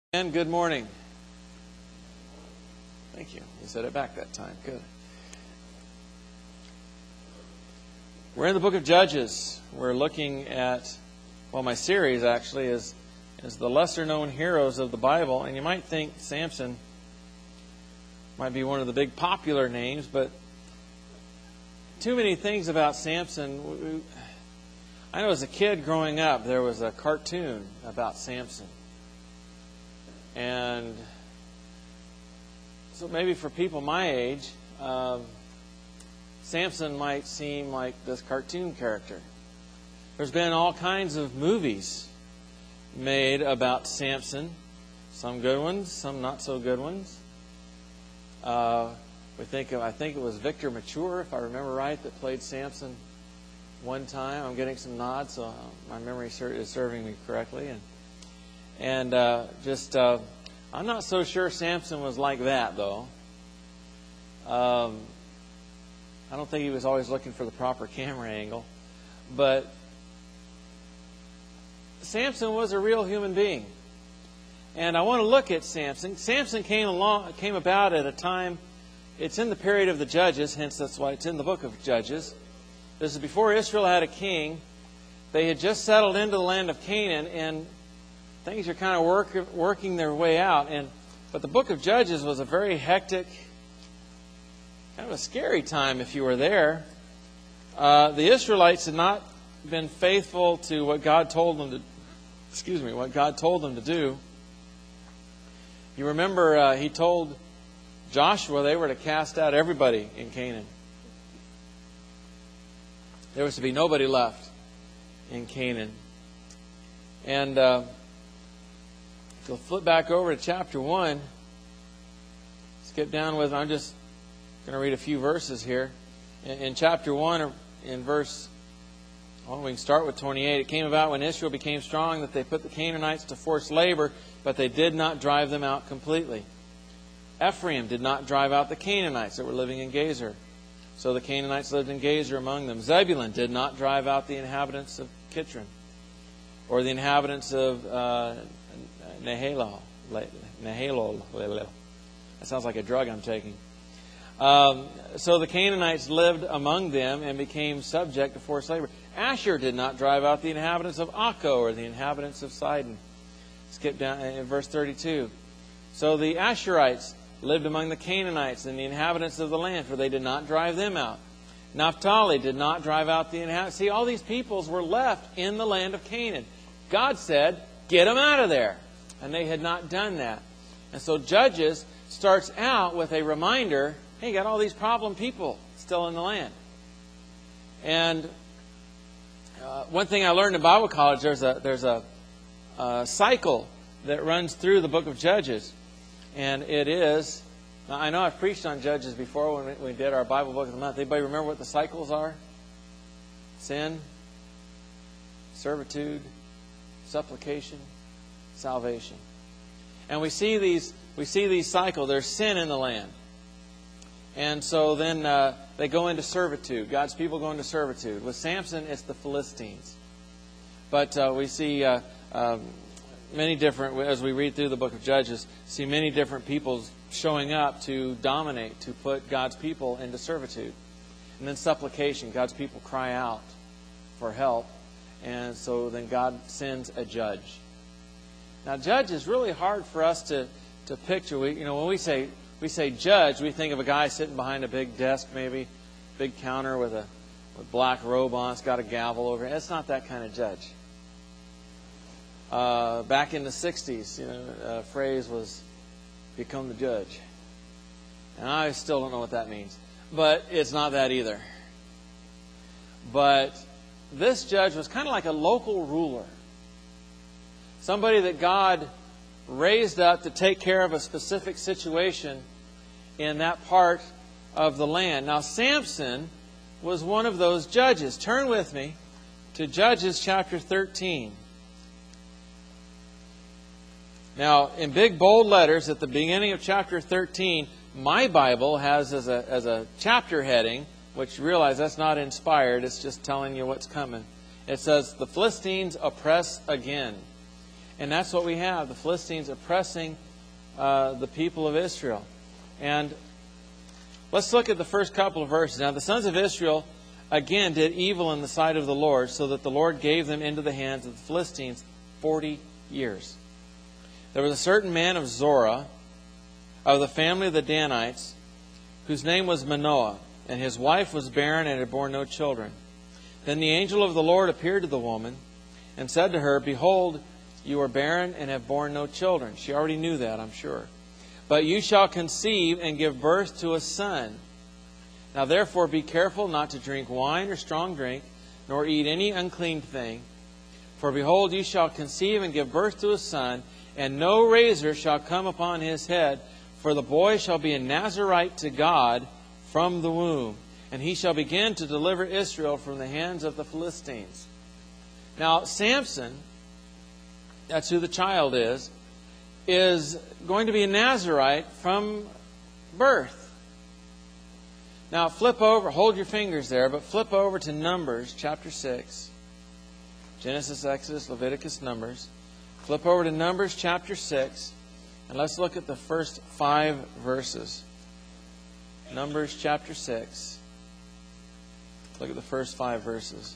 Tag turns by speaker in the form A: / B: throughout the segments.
A: And good morning. Thank you. You said it back that time. Good. We're in the book of Judges. We're looking at, well, my series actually is the lesser-known heroes of the Bible. And you might think Samson might be one of the big popular names, but too many things about Samson. I know as a kid growing up, there was a cartoon about Samson. And so maybe for people my age, Samson might seem like this cartoon character. There's been all kinds of movies made about Samson. Some good ones, some not so good ones. I think it was Victor Mature, if I remember right, that played Samson one time. I'm getting some nods, so my memory is serving me correctly. And I'm not so sure Samson was like that, though. I don't think he was always looking for the proper camera angle. But Samson was a real human being. And I want to look at Samson. Samson came about at a time, it's in the period of the Judges, hence that's why it's in the book of Judges. This is before Israel had a king. They had just settled into the land of Canaan, and things are kind of working their way out. But the book of Judges was a very hectic, kind of a scary time if you were there. The Israelites had not been faithful to what God told them to do. You remember He told Joshua they were to cast out everybody in Canaan. There was to be nobody left in Canaan. And we'll flip back over to chapter 1. Skip down with, I'm just going to read a few verses here. In chapter 1, in verse, well, we can start with 28. It came about when Israel became strong that they put the Canaanites to forced labor, but they did not drive them out completely. Ephraim did not drive out the Canaanites that were living in Gezer. So the Canaanites lived in Gezer among them. Zebulun did not drive out the inhabitants of Kitron, or the inhabitants of Nahalol. That sounds like a drug I'm taking. So the Canaanites lived among them and became subject to forced labor. Asher did not drive out the inhabitants of Akko or the inhabitants of Sidon. Skip down in verse 32. So the Asherites lived among the Canaanites and the inhabitants of the land, for they did not drive them out. Naphtali did not drive out the inhabitants. See, all these peoples were left in the land of Canaan. God said, get them out of there. And they had not done that. And so Judges starts out with a reminder, hey, you got all these problem people still in the land. And one thing I learned in Bible college, there's a cycle that runs through the book of Judges. And it is, now I know I've preached on Judges before when we did our Bible book of the month. Anybody remember what the cycles are? Sin, servitude, supplication, salvation. And we see these cycles. There's sin in the land. And so then they go into servitude. God's people go into servitude. With Samson, it's the Philistines. But we see many different, as we read through the book of Judges, see many different peoples showing up to dominate, to put God's people into servitude. And then supplication. God's people cry out for help. And so then God sends a judge. Now, judge is really hard for us to picture. When we say judge, we think of a guy sitting behind a big desk, maybe big counter with a black robe on. It's got a gavel over it. It's not that kind of judge. Back in the 60s, a phrase was become the judge. And I still don't know what that means. But it's not that either. But this judge was kind of like a local ruler. Somebody that God raised up to take care of a specific situation in that part of the land. Now, Samson was one of those judges. Turn with me to Judges chapter 13. Now, in big, bold letters at the beginning of chapter 13, my Bible has as a chapter heading, which you realize that's not inspired, it's just telling you what's coming. It says, the Philistines oppress again. And that's what we have, the Philistines oppressing the people of Israel. And let's look at the first couple of verses. Now, the sons of Israel again did evil in the sight of the Lord, so that the Lord gave them into the hands of the Philistines 40 years. There was a certain man of Zorah, of the family of the Danites, whose name was Manoah, and his wife was barren and had borne no children. Then the angel of the Lord appeared to the woman and said to her, Behold, you are barren and have borne no children. She already knew that, I'm sure. But you shall conceive and give birth to a son. Now therefore be careful not to drink wine or strong drink, nor eat any unclean thing. For behold, you shall conceive and give birth to a son, and no razor shall come upon his head, for the boy shall be a Nazarite to God from the womb, and he shall begin to deliver Israel from the hands of the Philistines. Now Samson, that's who the child is going to be a Nazarite from birth. Now flip over, hold your fingers there, but flip over to Numbers chapter 6. Genesis, Exodus, Leviticus, Numbers. Flip over to Numbers chapter 6, and let's look at the first 5 verses. Numbers chapter 6. Look at the first 5 verses.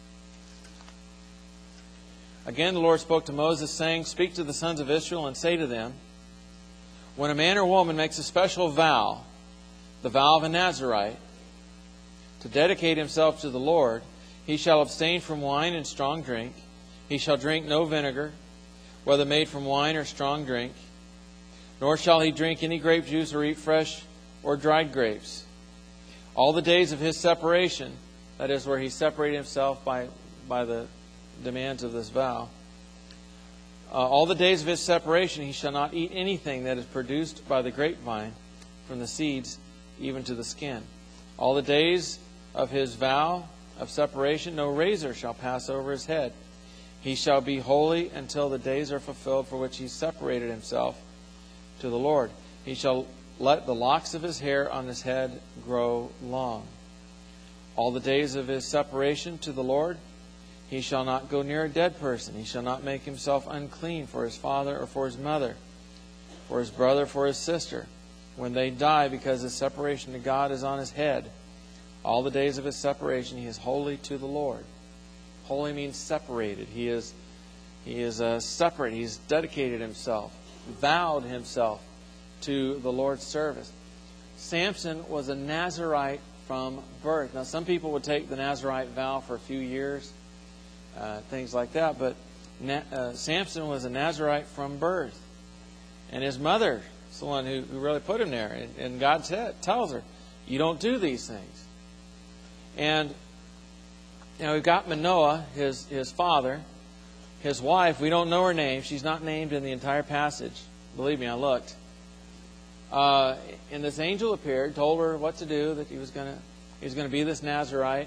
A: Again, the Lord spoke to Moses, saying, Speak to the sons of Israel and say to them, When a man or woman makes a special vow, the vow of a Nazarite, to dedicate himself to the Lord, he shall abstain from wine and strong drink. He shall drink no vinegar, whether made from wine or strong drink. Nor shall he drink any grape juice or eat fresh or dried grapes. All the days of his separation, that is where he separated himself by the demands of this vow, all the days of his separation he shall not eat anything that is produced by the grapevine, from the seeds even to the skin. All the days of his vow of separation no razor shall pass over his head. He shall be holy until the days are fulfilled for which he separated himself to the Lord. He shall let the locks of his hair on his head grow long. All the days of his separation to the Lord he shall not go near a dead person. He shall not make himself unclean for his father or for his mother, for his brother, for his sister, when they die, because his separation to God is on his head. All the days of his separation he is holy to the Lord. Holy means separated. He is separate. He's dedicated himself, vowed himself to the Lord's service. Samson was a Nazarite from birth. Now, some people would take the Nazarite vow for a few years, things like that, but Samson was a Nazarite from birth. And his mother is the one who really put him there. And God tells her, you don't do these things. And we've got Manoah, his father. His wife, we don't know her name. She's not named in the entire passage. Believe me, I looked. And this angel appeared, told her what to do, that he was going to be this Nazarite.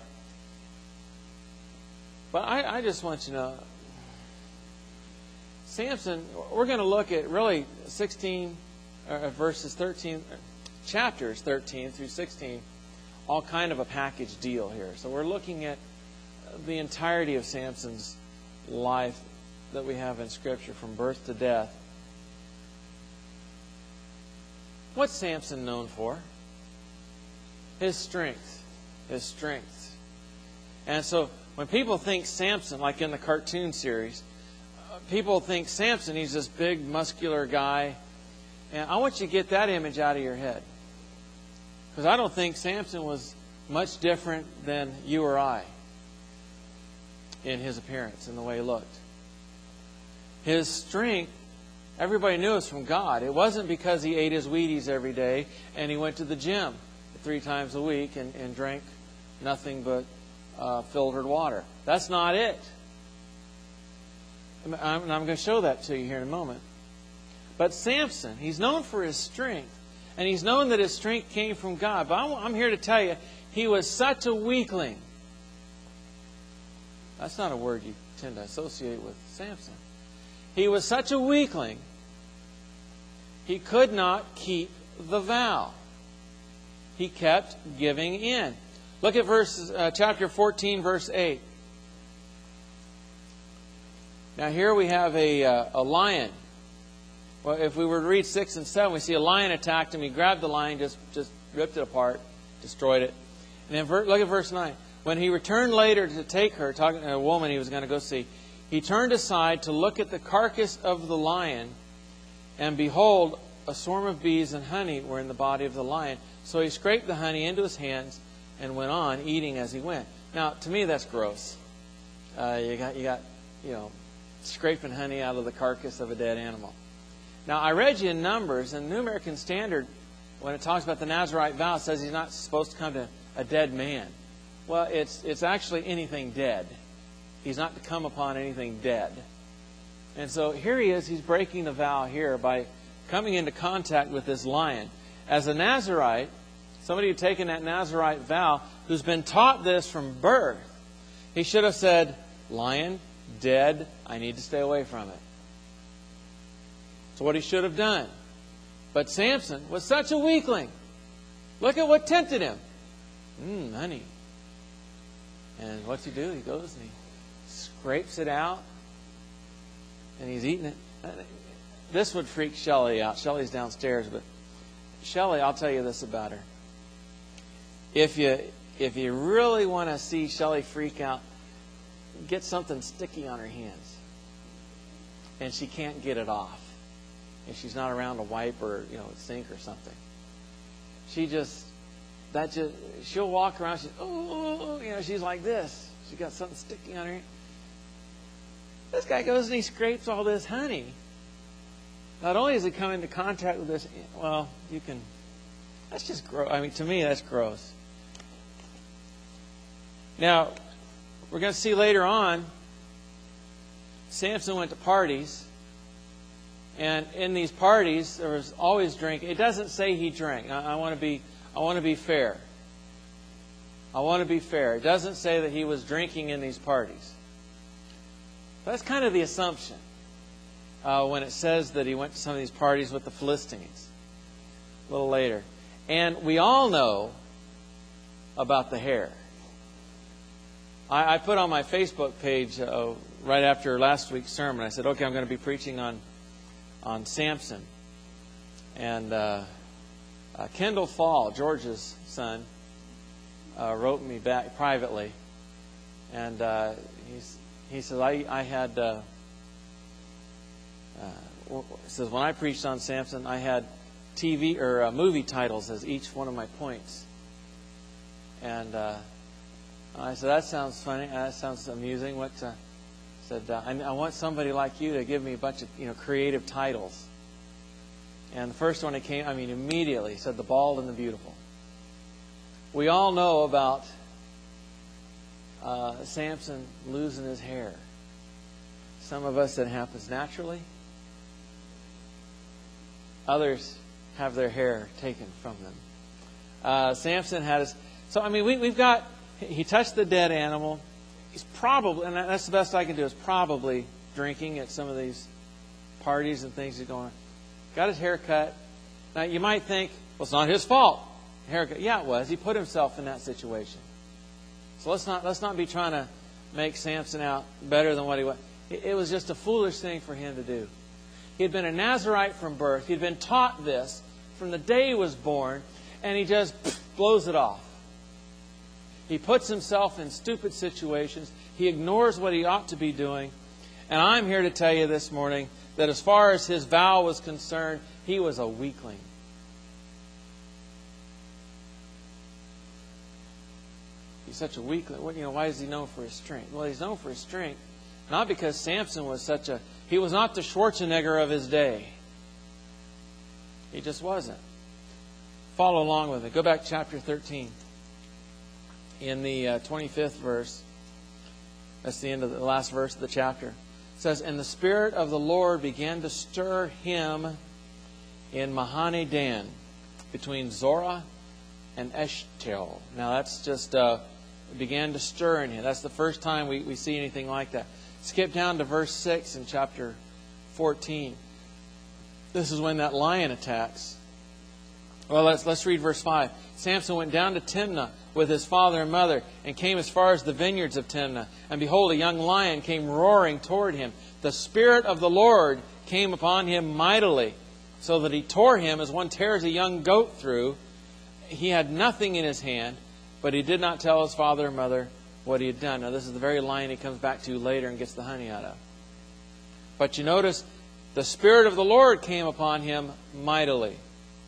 A: But I just want you to know, Samson, we're going to look at really 16 verses 13, chapters 13 through 16, all kind of a package deal here. So we're looking at the entirety of Samson's life that we have in Scripture from birth to death. What's Samson known for? His strength. His strength. And so when people think Samson, like in the cartoon series, people think Samson, he's this big, muscular guy. And I want you to get that image out of your head. Because I don't think Samson was much different than you or I in his appearance and the way he looked. His strength, everybody knew it was from God. It wasn't because he ate his Wheaties every day and he went to the gym 3 times a week and drank nothing but filtered water. That's not it. I'm going to show that to you here in a moment. But Samson, he's known for his strength. And he's known that his strength came from God. But I'm here to tell you, he was such a weakling. That's not a word you tend to associate with Samson. He was such a weakling, he could not keep the vow. He kept giving in. Look at chapter 14, verse 8. Now here we have a lion. Well, if we were to read 6 and 7, we see a lion attacked him. He grabbed the lion, just ripped it apart, destroyed it. And then look at verse 9. When he returned later to take her, talking to a woman he was going to go see, he turned aside to look at the carcass of the lion, and behold, a swarm of bees and honey were in the body of the lion. So he scraped the honey into his hands and went on eating as he went. Now, to me, that's gross. You got scraping honey out of the carcass of a dead animal. Now, I read you in Numbers, and the New American Standard, when it talks about the Nazirite vow, it says he's not supposed to come to a dead man. Well, it's actually anything dead. He's not to come upon anything dead. And so here he is, he's breaking the vow here by coming into contact with this lion. As a Nazirite, somebody who'd taken that Nazirite vow, who's been taught this from birth, he should have said, lion, dead, I need to stay away from it. That's what he should have done. But Samson was such a weakling. Look at what tempted him. Honey. And what's he do? He goes and he scrapes it out and he's eating it. This would freak Shelley out. Shelley's downstairs, but Shelley, I'll tell you this about her. If you really want to see Shelley freak out, get something sticky on her hands. And she can't get it off. And she's not around to wipe or sink or something. She'll walk around. She's like this. She got something sticky on her hand. This guy goes and he scrapes all this honey. Not only does he come into contact with this, that's just gross. I mean, to me, that's gross. Now, we're going to see later on, Samson went to parties. And in these parties, there was always drinking. It doesn't say he drank. I want to be fair. I want to be fair. It doesn't say that he was drinking in these parties. That's kind of the assumption when it says that he went to some of these parties with the Philistines a little later. And we all know about the hair. I put on my Facebook page right after last week's sermon, I said, okay, I'm going to be preaching on Samson. And Kendall Fall, George's son, wrote me back privately. And he says, I had... says, when I preached on Samson, I had TV or movie titles as each one of my points. And I said, that sounds funny. That sounds amusing. I want somebody like you to give me a bunch of creative titles. And the first one that came, immediately said The Bald and the Beautiful. We all know about Samson losing his hair. Some of us, it happens naturally. Others have their hair taken from them. Samson had his... So, we've got... He touched the dead animal. He's probably, and that's the best I can do, is probably drinking at some of these parties and things he's going on. Got his hair cut. Now, you might think, well, it's not his fault. Haircut. Yeah, it was. He put himself in that situation. So let's not be trying to make Samson out better than what he was. It was just a foolish thing for him to do. He had been a Nazirite from birth. He'd been taught this from the day he was born, and he just blows it off. He puts himself in stupid situations. He ignores what he ought to be doing. And I'm here to tell you this morning that as far as his vow was concerned, he was a weakling. He's such a weakling. Why is he known for his strength? Well, he's known for his strength not because Samson was he was not the Schwarzenegger of his day. He just wasn't. Follow along with it. Go back to chapter 13. In the 25th verse, that's the end of the last verse of the chapter. It says, and the Spirit of the Lord began to stir him in Mahane Dan, between Zorah and Eshtaol. Now that's just, began to stir in him. That's the first time we see anything like that. Skip down to verse 6 in chapter 14. This is when that lion attacks. Well, let's read verse 5. Samson went down to Timnah with his father and mother, and came as far as the vineyards of Timnah. And behold, a young lion came roaring toward him. The Spirit of the Lord came upon him mightily, so that he tore him as one tears a young goat through. He had nothing in his hand, but he did not tell his father and mother what he had done. Now, this is the very lion he comes back to later and gets the honey out of. But you notice, the Spirit of the Lord came upon him mightily.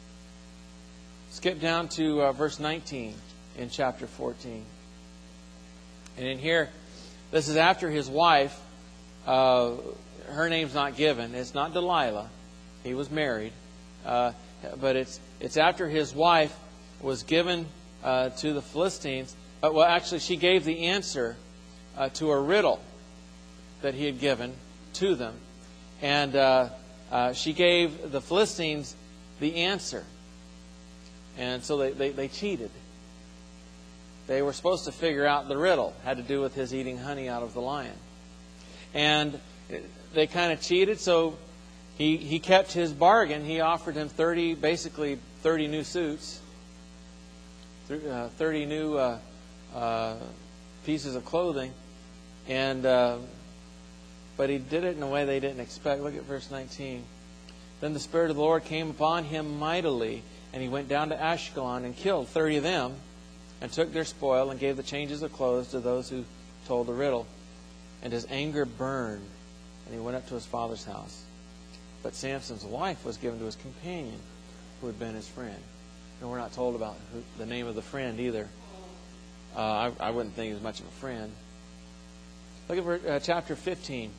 A: Skip down to verse 19 in chapter 14. And in here, this is after his wife, her name's not given. It's not Delilah. He was married. But it's after his wife was given to the Philistines. Well, actually, she gave the answer to a riddle that he had given to them. And she gave the Philistines the answer. And so they cheated. They were supposed to figure out the riddle. It had to do with his eating honey out of the lion. And they kind of cheated, so he kept his bargain. He offered him 30 new suits, 30 new pieces of clothing. And but he did it in a way they didn't expect. Look at verse 19. Then the Spirit of the Lord came upon him mightily, and he went down to Ashkelon and killed 30 of them, and took their spoil and gave the changes of clothes to those who told the riddle. And his anger burned, and he went up to his father's house. But Samson's wife was given to his companion, who had been his friend. And we're not told about the name of the friend either. I wouldn't think he was much of a friend. Look at chapter 15.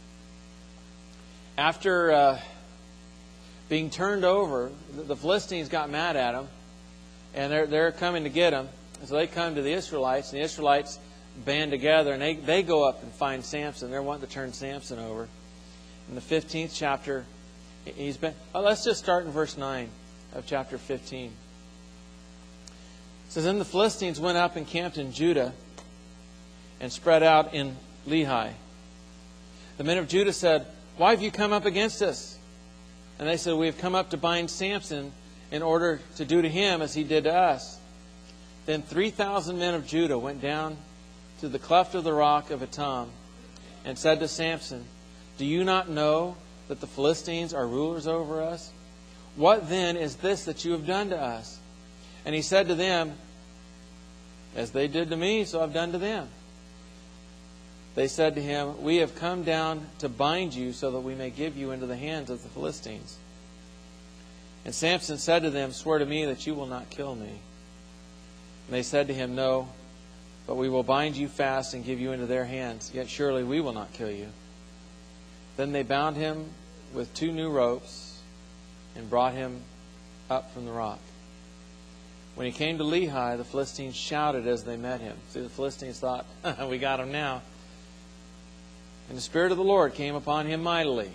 A: After being turned over, the Philistines got mad at him, and they're coming to get him. So they come to the Israelites, and the Israelites band together, and they go up and find Samson. They're wanting to turn Samson over. In the 15th chapter, he's been... let's just start in verse 9 of chapter 15. It says, Then the Philistines went up and camped in Judah and spread out in Lehi. The men of Judah said, Why have you come up against us? And they said, We have come up to bind Samson in order to do to him as he did to us. Then 3,000 men of Judah went down to the cleft of the rock of Etam and said to Samson, Do you not know that the Philistines are rulers over us? What then is this that you have done to us? And he said to them, As they did to me, so I've done to them. They said to him, We have come down to bind you so that we may give you into the hands of the Philistines. And Samson said to them, Swear to me that you will not kill me. And they said to him, No, but we will bind you fast and give you into their hands. Yet surely we will not kill you. Then they bound him with 2 new ropes and brought him up from the rock. When he came to Lehi, the Philistines shouted as they met him. See, the Philistines thought, We got him now. And the Spirit of the Lord came upon him mightily,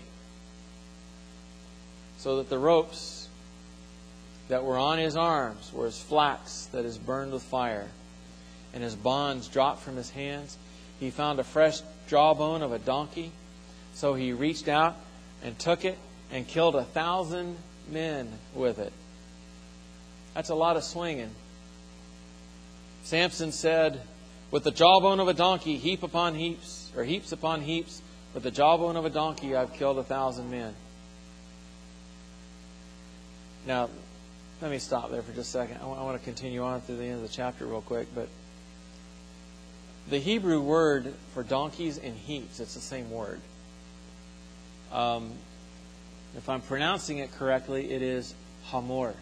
A: so that the ropes that were on his arms were as flax that is burned with fire, and his bonds dropped from his hands. He found a fresh jawbone of a donkey, so he reached out and took it and killed 1,000 men with it. That's a lot of swinging. Samson said, With the jawbone of a donkey, heaps upon heaps, with the jawbone of a donkey, I've killed 1,000 men. Now, let me stop there for just a second. I want to continue on through the end of the chapter real quick. But the Hebrew word for donkeys and heaps, it's the same word. If I'm pronouncing it correctly, it is hamor.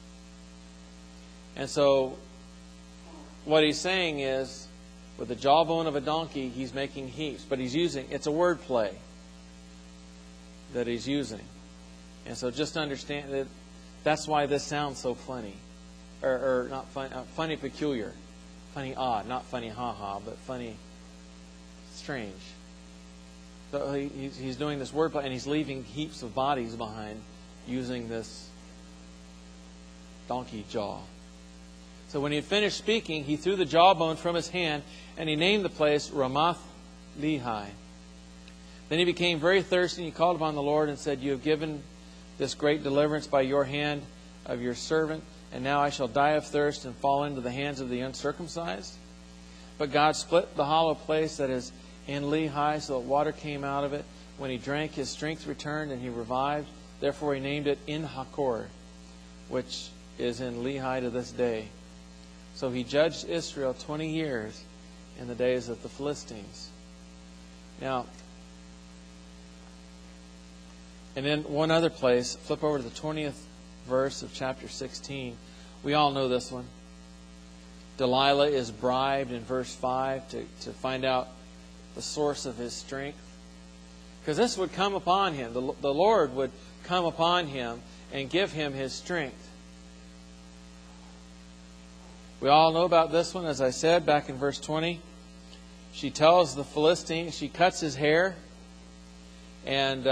A: And so, what he's saying is, with the jawbone of a donkey, he's making heaps. But it's a word play that he's using. And so just understand that that's why this sounds so funny. Or not funny, funny peculiar. Funny odd, not funny ha-ha, but funny strange. So he's doing this word play, and he's leaving heaps of bodies behind using this donkey jaw. So when he had finished speaking, he threw the jawbone from his hand, and he named the place Ramath Lehi. Then he became very thirsty, and he called upon the Lord and said, You have given this great deliverance by your hand of your servant, And now I shall die of thirst and fall into the hands of the uncircumcised. But God split the hollow place that is in Lehi, so that water came out of it. When he drank, his strength returned, and he revived. Therefore he named it En Hakkore, which is in Lehi to this day. So he judged Israel 20 years in the days of the Philistines. Now, and then one other place, flip over to the 20th verse of chapter 16. We all know this one. Delilah is bribed in verse 5 to find out the source of his strength. Because this would come upon him. The Lord would come upon him and give him his strength. We all know about this one, as I said, back in verse 20. She tells the Philistine, she cuts his hair. And,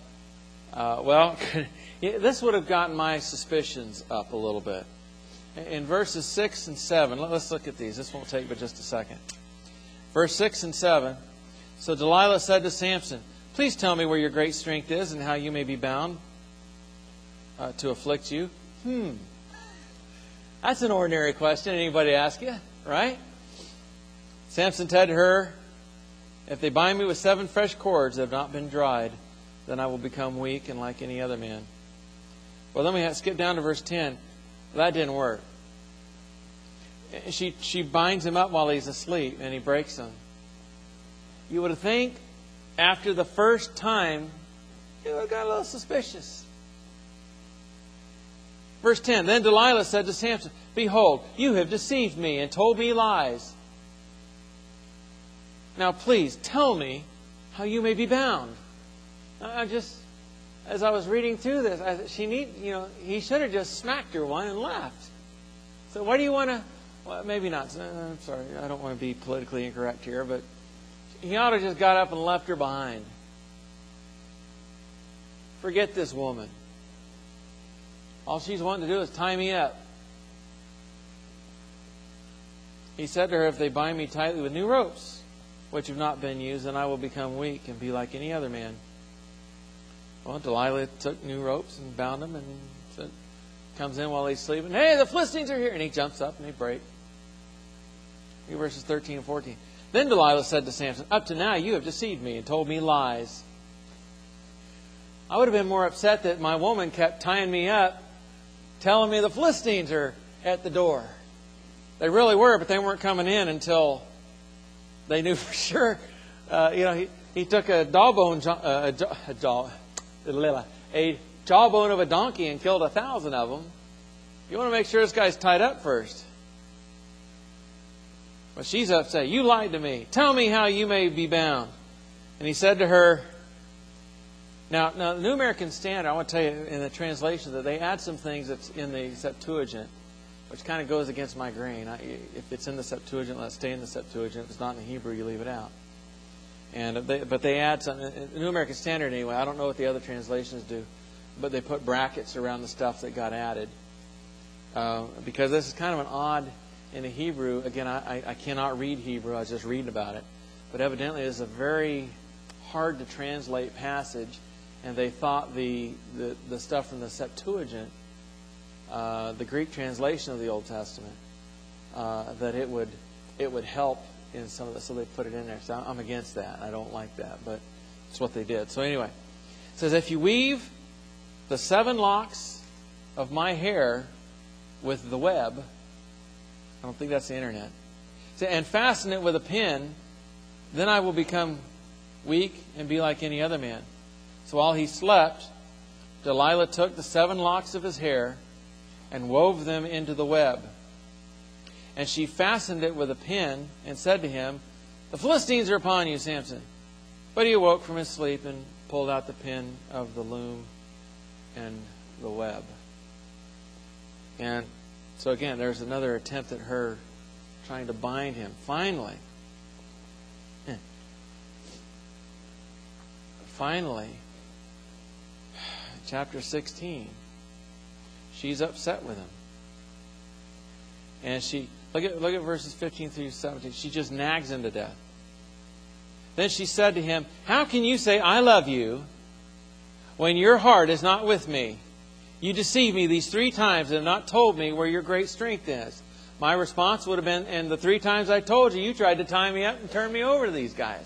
A: this would have gotten my suspicions up a little bit. In verses 6 and 7, let's look at these. This won't take but just a second. Verse 6 and 7. So Delilah said to Samson, "Please tell me where your great strength is and how you may be bound to afflict you." That's an ordinary question. Anybody ask you, right? Samson said to her, "If they bind me with 7 fresh cords that have not been dried, then I will become weak and like any other man." Well, then we skip down to verse 10. That didn't work. She binds him up while he's asleep, and he breaks him. You would think after the first time, he would have got a little suspicious. Verse 10, then Delilah said to Samson, "Behold, you have deceived me and told me lies. Now please tell me how you may be bound." As I was reading through this, he should have just smacked her one and left. So what do you want to? Well, maybe not. I'm sorry, I don't want to be politically incorrect here, but he ought to just got up and left her behind. Forget this woman. All she's wanting to do is tie me up. He said to her, "If they bind me tightly with new ropes, which have not been used, then I will become weak and be like any other man." Well, Delilah took new ropes and bound him, and comes in while he's sleeping. "Hey, the Philistines are here!" And he jumps up and they break. Read verses 13 and 14. Then Delilah said to Samson, "Up to now you have deceived me and told me lies." I would have been more upset that my woman kept tying me up, telling me the Philistines are at the door. They really were, but they weren't coming in until they knew for sure. He took a jawbone of a donkey and killed 1,000 of them. You want to make sure this guy's tied up first. But she's upset. "You lied to me. Tell me how you may be bound." And he said to her, Now, the New American Standard, I want to tell you in the translation that they add some things that's in the Septuagint, which kind of goes against my grain. If it's in the Septuagint, let it stay in the Septuagint. If it's not in the Hebrew, you leave it out. But they add something. The New American Standard, anyway, I don't know what the other translations do, but they put brackets around the stuff that got added. Because this is kind of an odd, in the Hebrew, again, I cannot read Hebrew, I was just reading about it. But evidently it's a very hard to translate passage, and they thought the stuff from the Septuagint, the Greek translation of the Old Testament, that it would help in some of this, so they put it in there. So I'm against that. I don't like that, but it's what they did. So anyway, it says, "If you weave the 7 locks of my hair with the web," I don't think that's the internet, "and fasten it with a pin, then I will become weak and be like any other man." So while he slept, Delilah took the 7 locks of his hair and wove them into the web. And she fastened it with a pin and said to him, "The Philistines are upon you, Samson." But he awoke from his sleep and pulled out the pin of the loom and the web. And so again, there's another attempt at her trying to bind him. Finally, chapter 16, she's upset with him. And she, look at verses 15 through 17. She just nags him to death. Then she said to him, "How can you say, 'I love you,' when your heart is not with me? You deceived me these 3 times and have not told me where your great strength is. My response would have been, and the 3 times I told you, you tried to tie me up and turn me over to these guys.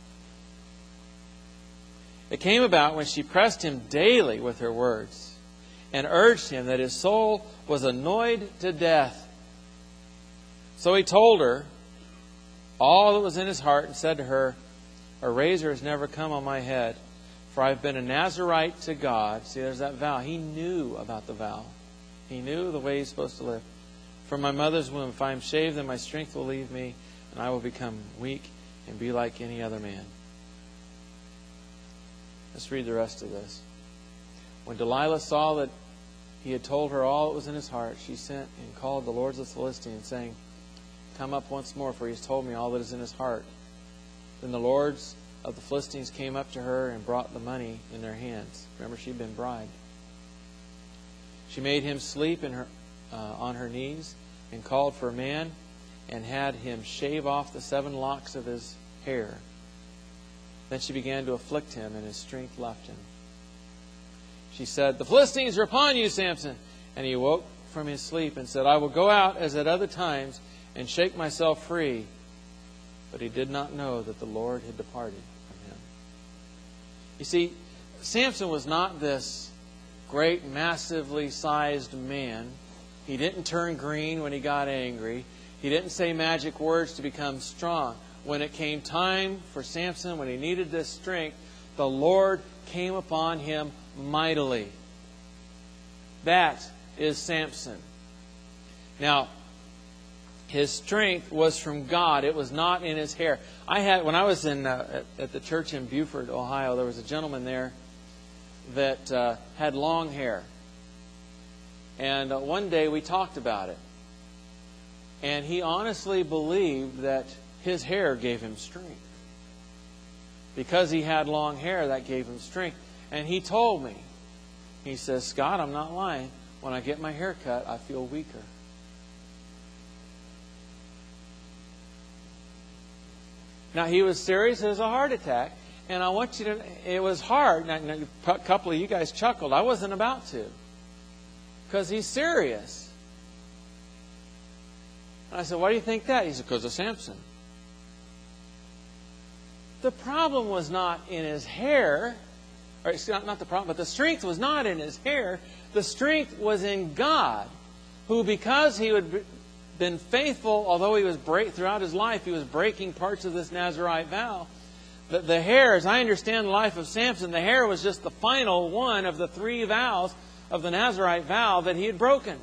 A: It came about when she pressed him daily with her words and urged him that his soul was annoyed to death. So he told her all that was in his heart and said to her, a razor has never come on my head, for I've been a Nazarite to God. See, there's that vow. He knew about the vow. He knew the way he's supposed to live. From my mother's womb, if I am shaved, then my strength will leave me, and I will become weak and be like any other man. Let's read the rest of this. When Delilah saw that he had told her all that was in his heart, she sent and called the lords of the Philistines, saying, come up once more, for he has told me all that is in his heart. Then the lords of the Philistines came up to her and brought the money in their hands. Remember, she'd been bribed. She made him sleep on her knees and called for a man and had him shave off the 7 locks of his hair. Then she began to afflict him, and his strength left him. She said, the Philistines are upon you, Samson. And he awoke from his sleep and said, I will go out as at other times and shake myself free. But he did not know that the Lord had departed from him. You see, Samson was not this great, massively sized man. He didn't turn green when he got angry. He didn't say magic words to become strong. When it came time for Samson, when he needed this strength, the Lord came upon him mightily. That is Samson. Now, his strength was from God. It was not in his hair. When I was at the church in Beaufort, Ohio, there was a gentleman there that had long hair. And one day we talked about it. And he honestly believed that his hair gave him strength. Because he had long hair, that gave him strength. And he told me, he says, Scott, I'm not lying. When I get my hair cut, I feel weaker. Now, he was serious as a heart attack. And I want you to, it was hard. Now, a couple of you guys chuckled. I wasn't about to. Because he's serious. And I said, why do you think that? He said, because of Samson. The problem was not in his hair. Or it's not the problem, but the strength was not in his hair. The strength was in God, who, because he had been faithful, although he was throughout his life, he was breaking parts of this Nazirite vow. The hair, as I understand the life of Samson, the hair was just the final one of the 3 vows of the Nazirite vow that he had broken.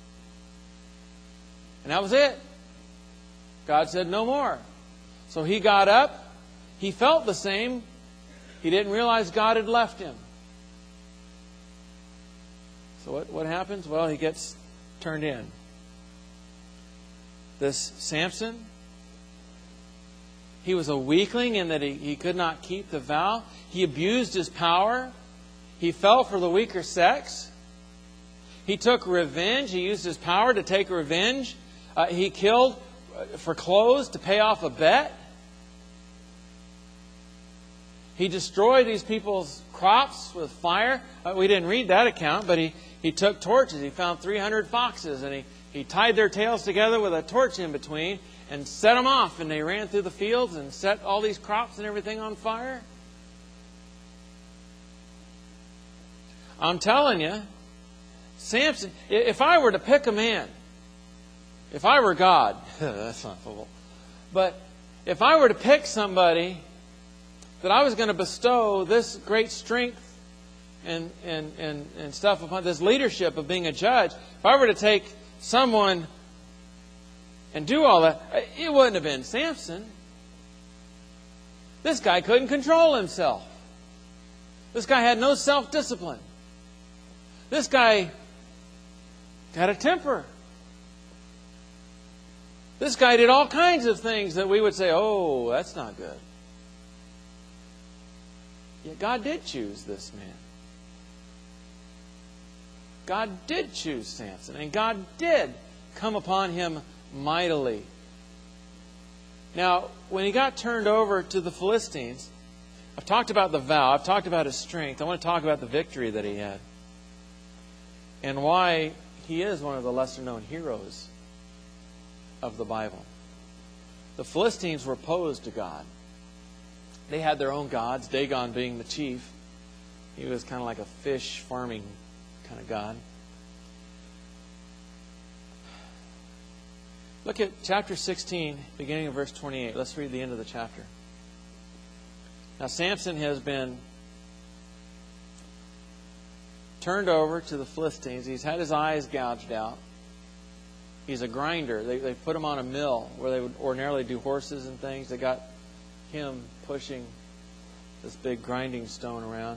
A: And that was it. God said no more. So he got up. He felt the same. He didn't realize God had left him. So what happens? Well, he gets turned in. This Samson, he was a weakling in that he could not keep the vow. He abused his power. He fell for the weaker sex. He took revenge. He used his power to take revenge. He killed for clothes to pay off a bet. He destroyed these people's crops with fire. We didn't read that account, but he took torches. He found 300 foxes, and he tied their tails together with a torch in between and set them off. And they ran through the fields and set all these crops and everything on fire. I'm telling you, Samson, if I were to pick a man, if I were God, that's not full, but if I were to pick somebody that I was going to bestow this great strength and stuff upon, this leadership of being a judge, if I were to take someone and do all that, it wouldn't have been Samson. This guy couldn't control himself. This guy had no self-discipline. This guy had a temper. This guy did all kinds of things that we would say, oh, that's not good. Yet God did choose this man. God did choose Samson. And God did come upon him mightily. Now, when he got turned over to the Philistines, I've talked about the vow. I've talked about his strength. I want to talk about the victory that he had. and why he is one of the lesser-known heroes of the Bible. The Philistines were opposed to God. They had their own gods, Dagon being the chief. He was kind of like a fish farming kind of god. Look at chapter 16, beginning of verse 28. Let's read the end of the chapter. Now, Samson has been turned over to the Philistines. He's had his eyes gouged out. He's a grinder. They put him on a mill where they would ordinarily do horses and things. They got him pushing this big grinding stone around.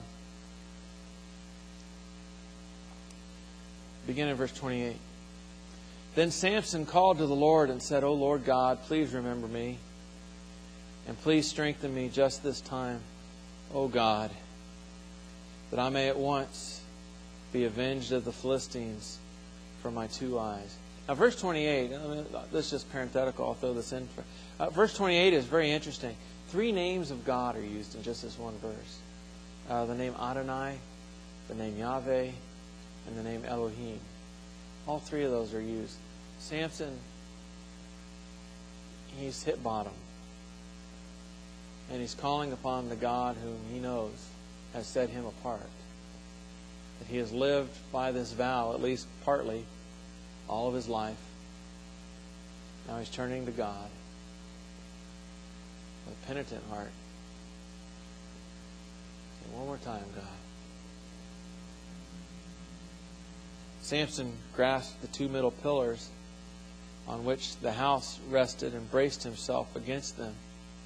A: Beginning in verse 28. Then Samson called to the Lord and said, O Lord God, please remember me, and please strengthen me just this time, O God, that I may at once be avenged of the Philistines from my 2 eyes. Now, verse 28, this is just parenthetical, I'll throw this in. Verse 28 is very interesting. 3 names of God are used in just this one verse. The name Adonai, the name Yahweh, and the name Elohim. All 3 of those are used. Samson, he's hit bottom. And he's calling upon the God whom he knows has set him apart. That he has lived by this vow, at least partly, all of his life. Now he's turning to God with a penitent heart. Say, one more time, God. Samson grasped the 2 middle pillars on which the house rested and braced himself against them,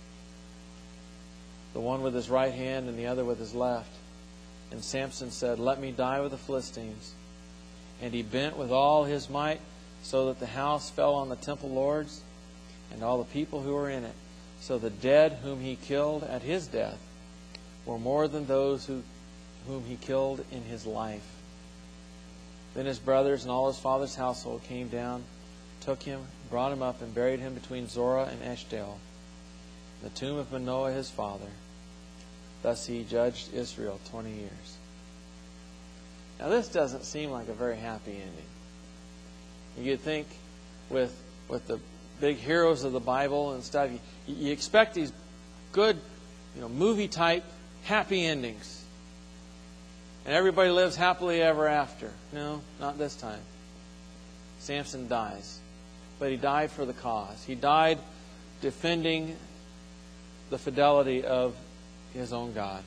A: the one with his right hand and the other with his left. And Samson said, Let me die with the Philistines. And he bent with all his might so that the house fell on the temple lords and all the people who were in it. So the dead whom he killed at his death were more than those whom he killed in his life. Then his brothers and all his father's household came down, took him, brought him up, and buried him between Zorah and Eshtaol, in the tomb of Manoah his father. Thus he judged Israel 20 years. Now this doesn't seem like a very happy ending. You'd think with the big heroes of the Bible and stuff, you expect these good, movie-type happy endings. And everybody lives happily ever after. No, not this time. Samson dies. But he died for the cause. He died defending the fidelity of his own God.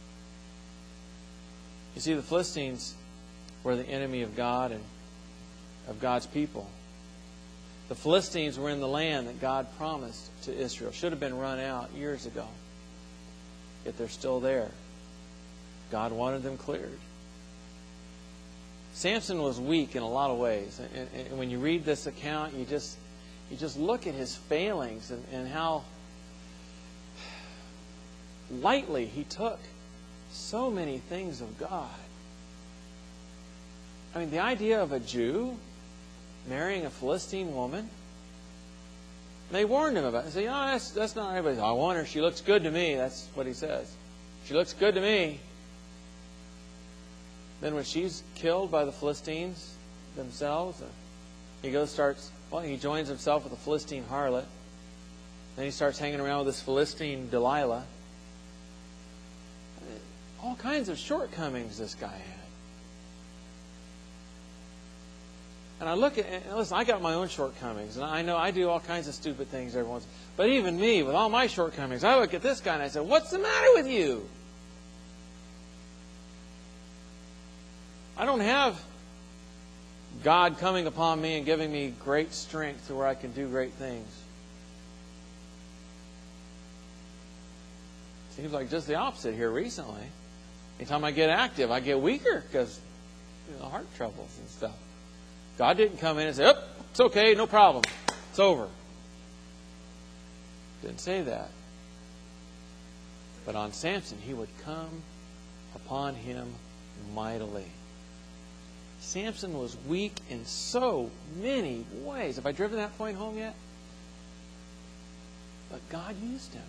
A: You see, the Philistines were the enemy of God and of God's people. The Philistines were in the land that God promised to Israel. Should have been run out years ago. Yet they're still there. God wanted them cleared. Samson was weak in a lot of ways. And when you read this account, you just look at his failings and how lightly he took so many things of God. I mean, the idea of a Jew marrying a Philistine woman, they warned him about it. They say, that's not everybody. I want her. She looks good to me. That's what he says. She looks good to me. Then when she's killed by the Philistines themselves, he joins himself with a Philistine harlot. Then he starts hanging around with this Philistine Delilah. All kinds of shortcomings this guy had. And I look at, and listen, I got my own shortcomings, and I know I do all kinds of stupid things every once. But even me, with all my shortcomings, I look at this guy and I say, "What's the matter with you?" I don't have God coming upon me and giving me great strength to where I can do great things. Seems like just the opposite here recently. Anytime I get active, I get weaker because heart troubles and stuff. God didn't come in and say, "Oh, it's okay, no problem. It's over." Didn't say that. But on Samson, he would come upon him mightily. Samson was weak in so many ways. Have I driven that point home yet? But God used him.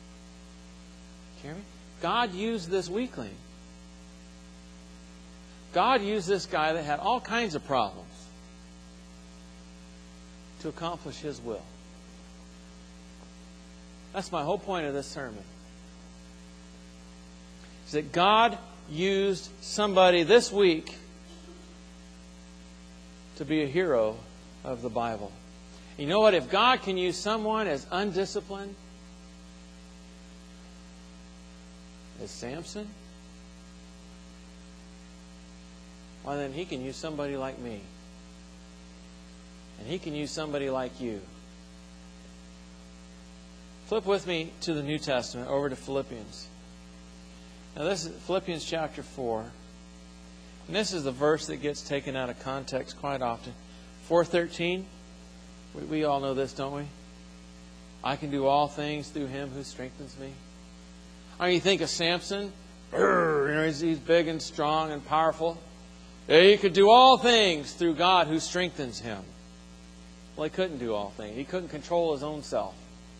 A: Hear me? God used this weakling. God used this guy that had all kinds of problems to accomplish His will. That's my whole point of this sermon. Is that God used somebody this week to be a hero of the Bible. You know what? If God can use someone as undisciplined as Samson, well, then He can use somebody like me. And He can use somebody like you. Flip with me to the New Testament, over to Philippians. Now this is Philippians chapter 4. And this is the verse that gets taken out of context quite often. 4:13. We all know this, don't we? I can do all things through Him who strengthens me. I mean, you think of Samson. He's big and strong and powerful. He could do all things through God who strengthens him. Well, he couldn't do all things. He couldn't control his own self.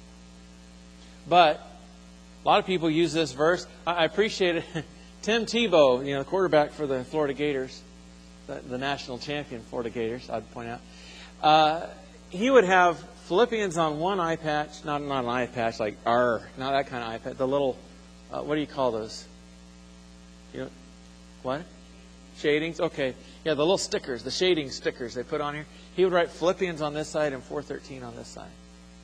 A: But a lot of people use this verse. I appreciate it. Tim Tebow, the quarterback for the Florida Gators, the national champion Florida Gators, I'd point out. He would have Philippians on one eye patch, not an eye patch like not that kind of eye patch. The little, what do you call those? What? Shadings? Okay. Yeah, the little stickers, the shading stickers they put on here. He would write Philippians on this side and 4:13 on this side.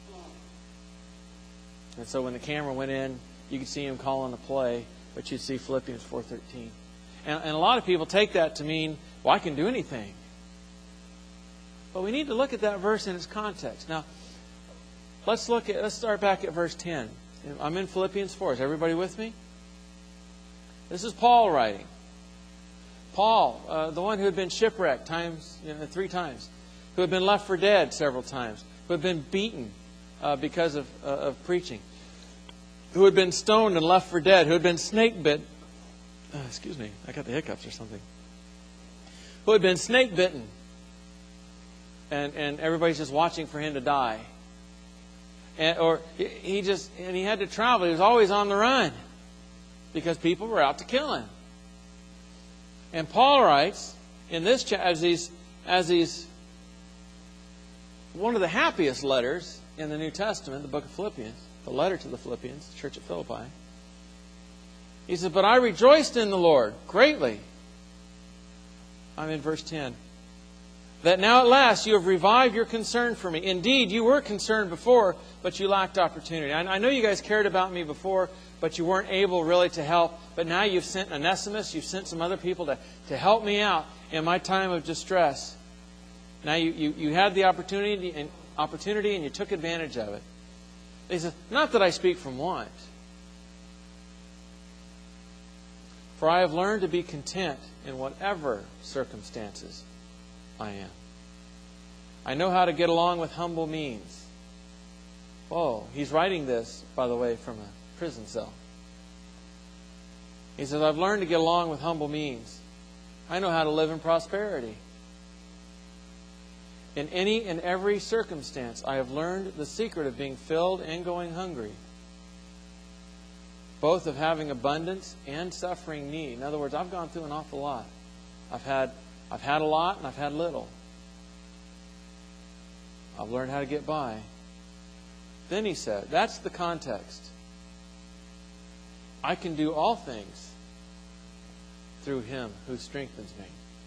A: And so when the camera went in, you could see him calling the play, but you'd see Philippians 4:13. And a lot of people take that to mean, well, I can do anything. But we need to look at that verse in its context. Now, let's start back at verse 10. I'm in Philippians 4. Is everybody with me? This is Paul writing. Paul, the one who had been shipwrecked 3 times, who had been left for dead several times, who had been beaten because of preaching, who had been stoned and left for dead, who had been snake bitten. Excuse me, I got the hiccups or something. Who had been snake bitten, and everybody's just watching for him to die. Or he had to travel. He was always on the run because people were out to kill him. And Paul writes in this as he's one of the happiest letters in the New Testament, the book of Philippians, the letter to the Philippians, the church at Philippi. He says, "But I rejoiced in the Lord greatly." I'm in verse 10. "That now at last you have revived your concern for me. Indeed, you were concerned before, but you lacked opportunity." I know you guys cared about me before, but you weren't able really to help. But now you've sent Onesimus, you've sent some other people to help me out in my time of distress. Now you had the opportunity and you took advantage of it. He says, "Not that I speak from want. For I have learned to be content in whatever circumstances I am. I know how to get along with humble means." Oh, he's writing this, by the way, from a prison cell. He says, "I've learned to get along with humble means. I know how to live in prosperity. In any and every circumstance, I have learned the secret of being filled and going hungry, both of having abundance and suffering need." In other words, I've gone through an awful lot. I've had a lot and I've had little. I've learned how to get by. Then he said, that's the context. I can do all things through Him who strengthens me.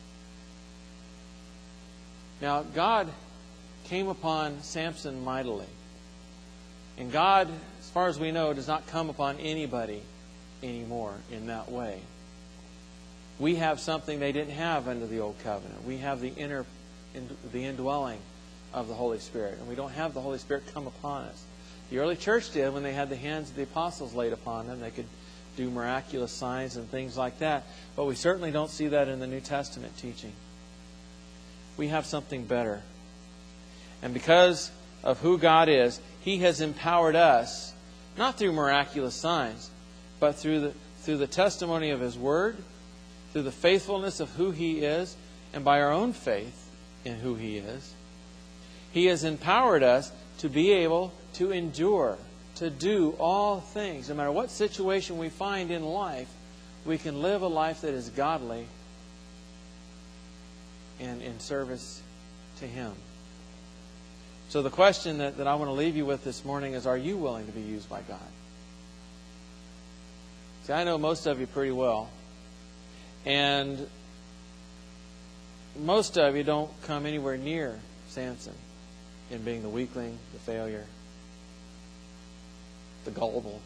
A: Now, God came upon Samson mightily. And God, as far as we know, does not come upon anybody anymore in that way. We have something they didn't have under the Old Covenant. We have the indwelling of the Holy Spirit. And we don't have the Holy Spirit come upon us. The early church did when they had the hands of the apostles laid upon them. They could do miraculous signs and things like that. But we certainly don't see that in the New Testament teaching. We have something better. And because of who God is, He has empowered us, not through miraculous signs, but through the testimony of His Word, through the faithfulness of who He is, and by our own faith in who He is. He has empowered us to be able to endure, to do all things. No matter what situation we find in life, we can live a life that is godly and in service to Him. So the question that I want to leave you with this morning is, are you willing to be used by God? See, I know most of you pretty well. And most of you don't come anywhere near Samson in being the weakling, the failure, the gullible.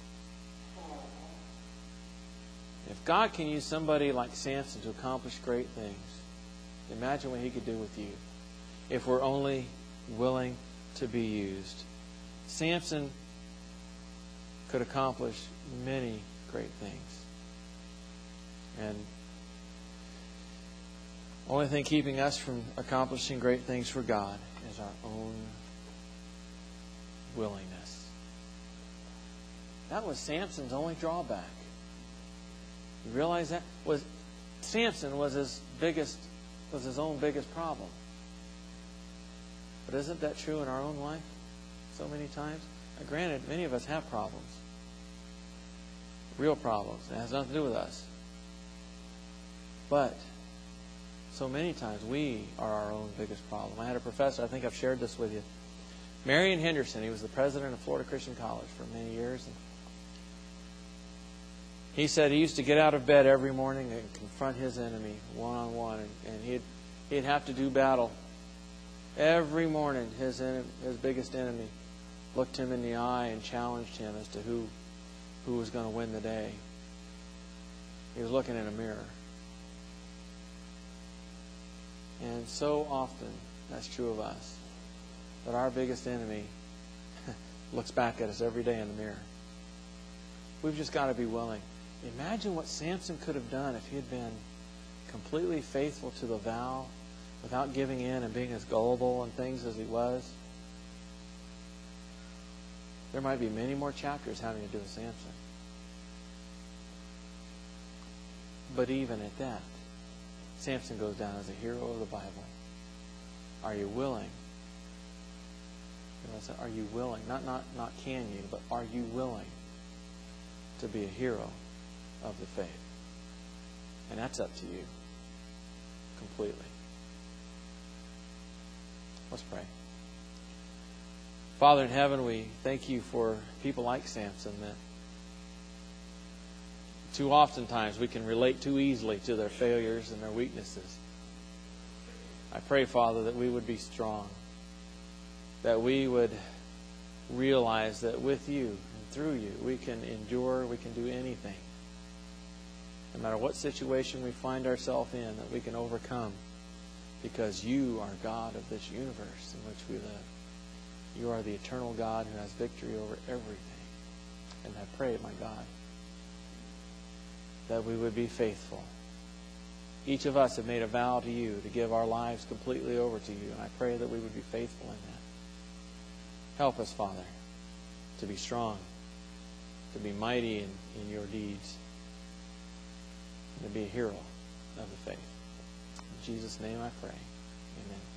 A: If God can use somebody like Samson to accomplish great things, imagine what He could do with you if we're only willing to be used. Samson could accomplish many great things. And the only thing keeping us from accomplishing great things for God is our own willingness. That was Samson's only drawback. You realize that? Samson was his own biggest problem. But isn't that true in our own life so many times? Now, granted, many of us have problems. Real problems. It has nothing to do with us. But so many times we are our own biggest problem. I had a professor, I think I've shared this with you, Marion Henderson. He was the president of Florida Christian College for many years. And he said he used to get out of bed every morning and confront his enemy one-on-one. And he'd have to do battle. Every morning his biggest enemy looked him in the eye and challenged him as to who was going to win the day. He was looking in a mirror. And so often, that's true of us, that our biggest enemy looks back at us every day in the mirror. We've just got to be willing. Imagine what Samson could have done if he had been completely faithful to the vow without giving in and being as gullible and things as he was. There might be many more chapters having to do with Samson. But even at that, Samson goes down as a hero of the Bible. Are you willing? Are you willing? Not can you, but are you willing to be a hero of the faith? And that's up to you completely. Let's pray. Father in heaven, we thank you for people like Samson that too oftentimes we can relate too easily to their failures and their weaknesses. I pray, Father, that we would be strong, that we would realize that with you and through you we can endure, we can do anything. No matter what situation we find ourselves in, that we can overcome because you are God of this universe in which we live. You are the eternal God who has victory over everything. And I pray, my God, that we would be faithful. Each of us have made a vow to you to give our lives completely over to you. And I pray that we would be faithful in that. Help us, Father, to be strong, to be mighty in your deeds, and to be a hero of the faith. In Jesus' name I pray. Amen.